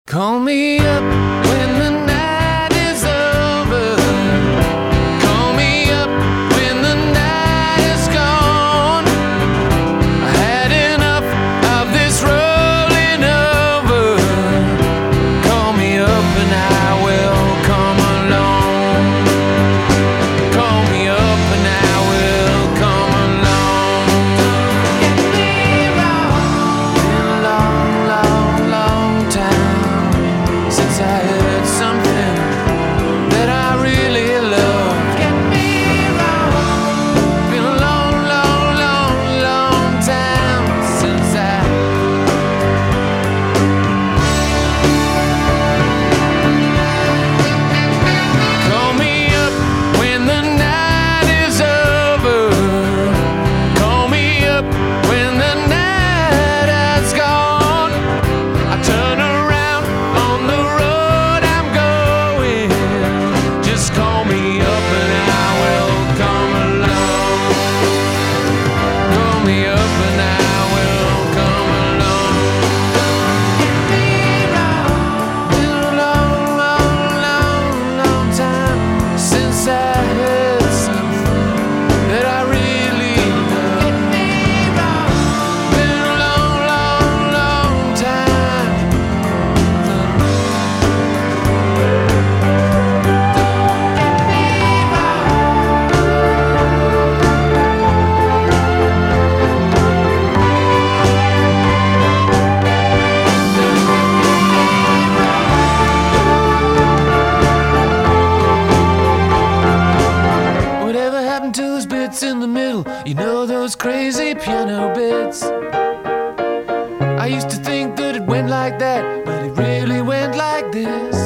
Call me up when the night is over. Call me up when the night is gone. I had enough of this rolling over. Call me up and I will come along. Call me up and I will come along. Don't get me wrong. Been a long, long, long time since I heard something that I really love. Get me wrong. Been a long, long, long, long time since I call me up when the night is over. Call me up when the night has gone. I turn around on the road I'm going. Just call me up and I will come along. Call me up and I will come along. Get me wrong. Been a long, long, long, long time since I heard something that I really love. Get me wrong. Been a long, long, long time. Whatever happened to those bits in the middle? You know, those crazy piano bits. I used to think that it went like that, but it really went like this.